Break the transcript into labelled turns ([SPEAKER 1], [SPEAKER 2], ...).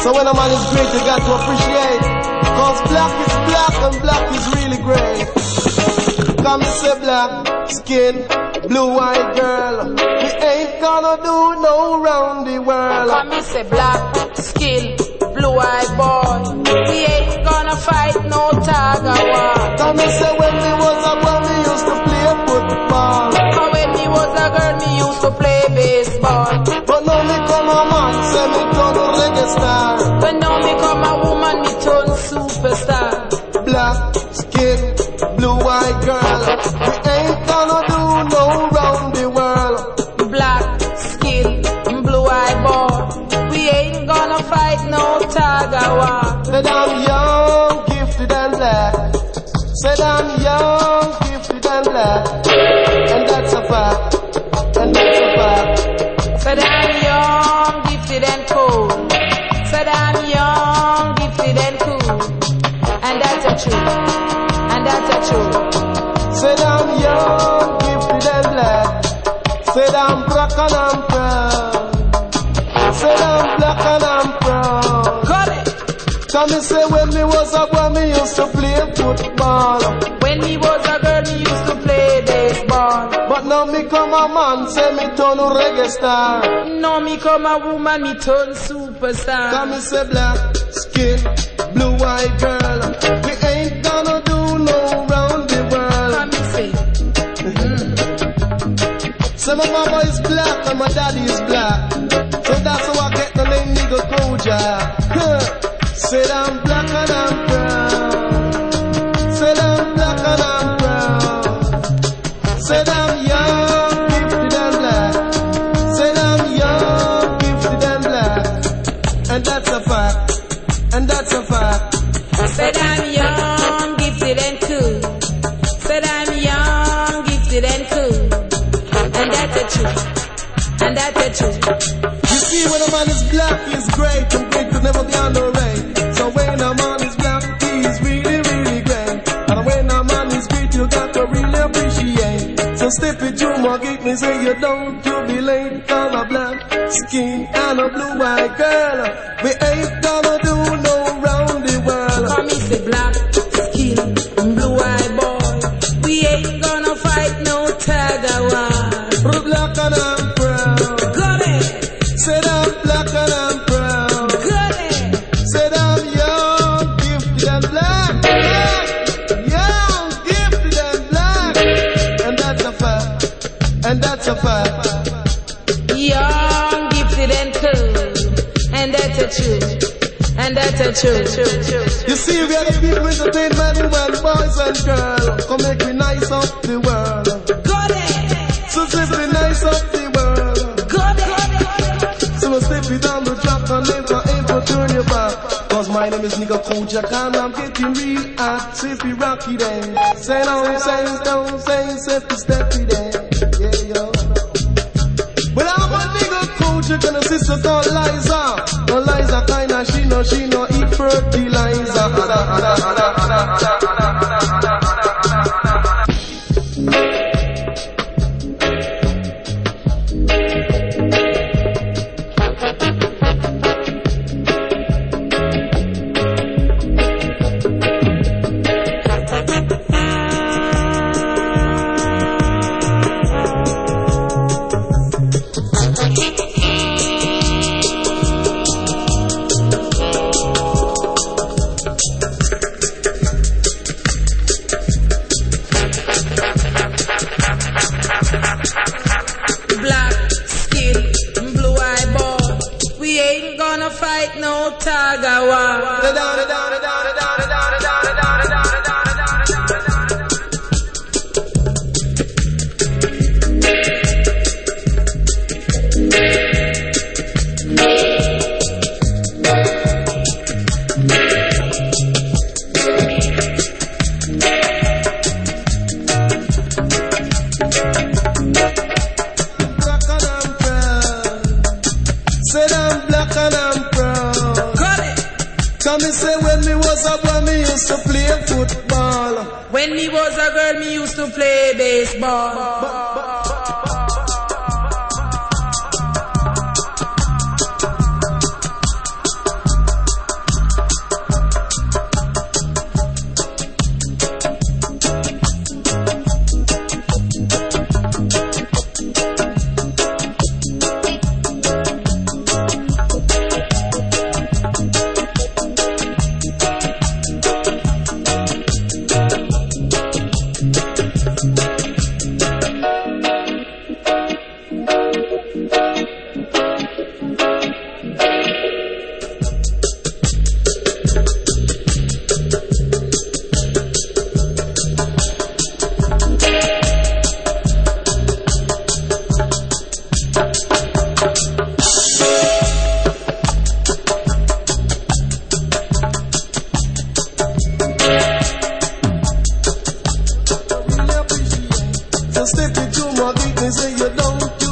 [SPEAKER 1] So when a man is great, you got to appreciate. Cause black is black and black is really great. Come say black skin, blue-eyed girl. We ain't gonna do no round the world.
[SPEAKER 2] Come say black skin, blue-eyed boy. We ain't gonna fight no tag of war.
[SPEAKER 1] Come say when we was a boy, we used to play football.
[SPEAKER 2] And when me was a girl, me used to play baseball.
[SPEAKER 1] But now me come a man, say me turn reggae star.
[SPEAKER 2] But now me come a woman, me turn superstar.
[SPEAKER 1] Black skin, blue-eyed girl. We ain't gonna do no round the world.
[SPEAKER 2] Black skin, blue-eyed boy. We ain't gonna fight no tag of war.
[SPEAKER 1] Said I'm young, gifted and black. Said I'm young, gifted and black. And that's a fact. And that's a fact.
[SPEAKER 2] Said I'm young, gifted and cool. Said I'm young, gifted and cool. And that's a truth. And that's a truth.
[SPEAKER 1] Said I'm young, gifted and black. Said I'm black and I'm proud. Said I'm black and I'm proud.
[SPEAKER 2] Got it.
[SPEAKER 1] Come me say when me was a boy, me used to play football.
[SPEAKER 2] When me was a girl, me used to play baseball.
[SPEAKER 1] But now me come a man, say me turn reggae star.
[SPEAKER 2] Now me come a woman, me turn superstar.
[SPEAKER 1] Come me say black skin, blue-eyed girl. We ain't gonna do no round the world.
[SPEAKER 2] Come me say.
[SPEAKER 1] So my mama is black and my daddy is black. So that's how I get the name Nigga Koja. Said I'm black and I'm proud. Said I'm black and I'm proud. Said I'm young, gifted and black. Said I'm young, gifted and black. And that's a fact. And that's a fact.
[SPEAKER 2] Said I'm young, gifted and cool. Said I'm young, gifted and cool. And that's the truth. And that's the truth.
[SPEAKER 1] You see, when a man is black, he's great, and great could never be underrated. So when a man is black, he's really, really great. And when a man is great, you got to really appreciate. So step it to my gate, me say you don't jubilate. Cause a black skin and a blue-eyed girl. We ain't gonna do no round the world.
[SPEAKER 2] Come me say black skin, blue-eyed boy. We ain't gonna fight no tag of war.
[SPEAKER 1] Black and I'm proud.
[SPEAKER 2] Got it.
[SPEAKER 1] Said I'm black and I'm proud.
[SPEAKER 2] Got it.
[SPEAKER 1] Said I'm young, gifted and black. Young, gifted and black. And that's a fact. And that's a fact.
[SPEAKER 2] Young, gifted and cool. And that's a truth. And that's a truth.
[SPEAKER 1] You see, we are the people entertainment, women, boys and girls. Come make me nice up the world.
[SPEAKER 2] Got it.
[SPEAKER 1] So simply nice up the world.
[SPEAKER 2] Got it.
[SPEAKER 1] So I step it down the track and never ever turn your back. Cause my name is Nigga Kojak and I'm getting real hot. Sippy rocky then. Say no, say don't say steppy then. Yeah, yo. But I'm a Nigga Kojak and a sister called Liza. No Liza kinda, she know eat fertilizer.
[SPEAKER 2] When me was a girl, me used to play baseball.
[SPEAKER 1] step into my greatness and you don't do